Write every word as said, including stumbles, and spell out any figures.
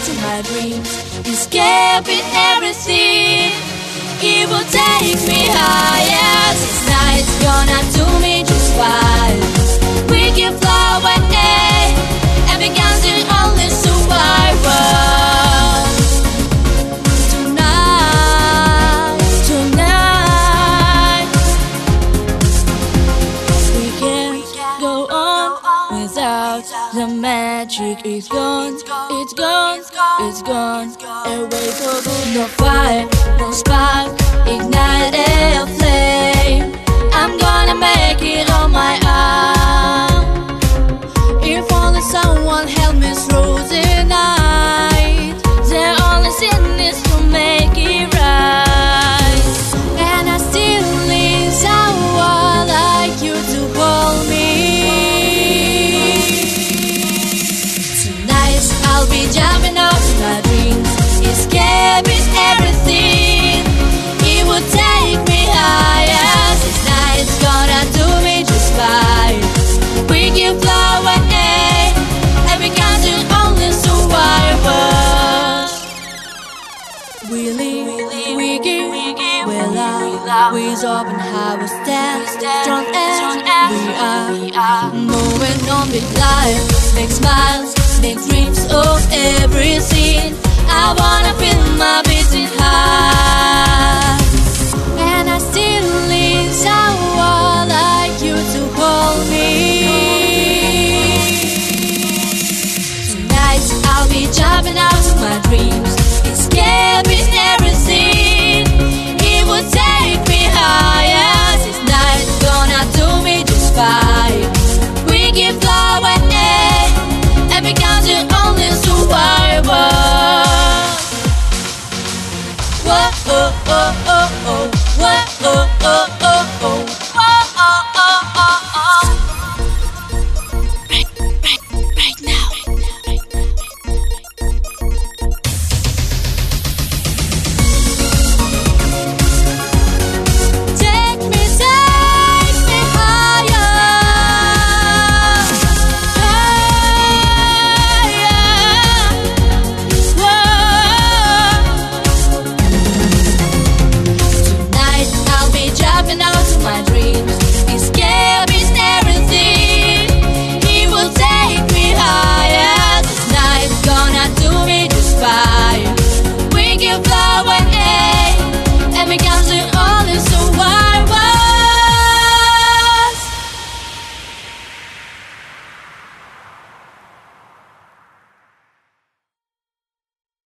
to my dreams, escaping everything. It will take me higher. This night's gonna do me just fine. We can fly away and become the only survivors. Tonight, tonight, we can't go on without the magic. It's gone, it's gone, it's gone. Away for good, no fire, no spark, ignite a flame. I'm gonna make it on my own. If only someone help me through the night. The only sin is to make it right. And I still need someone like you to hold me. Tonight I'll be jumping off my dreams, escaping everything. It will take me higher. This night's gonna do me just fine. We can fly away and become the only survivors. We live, we give, we love, with open heart we stand strong as we are. Moving on with life, make smiles, make dreams of everything. I wanna feel my beating heart.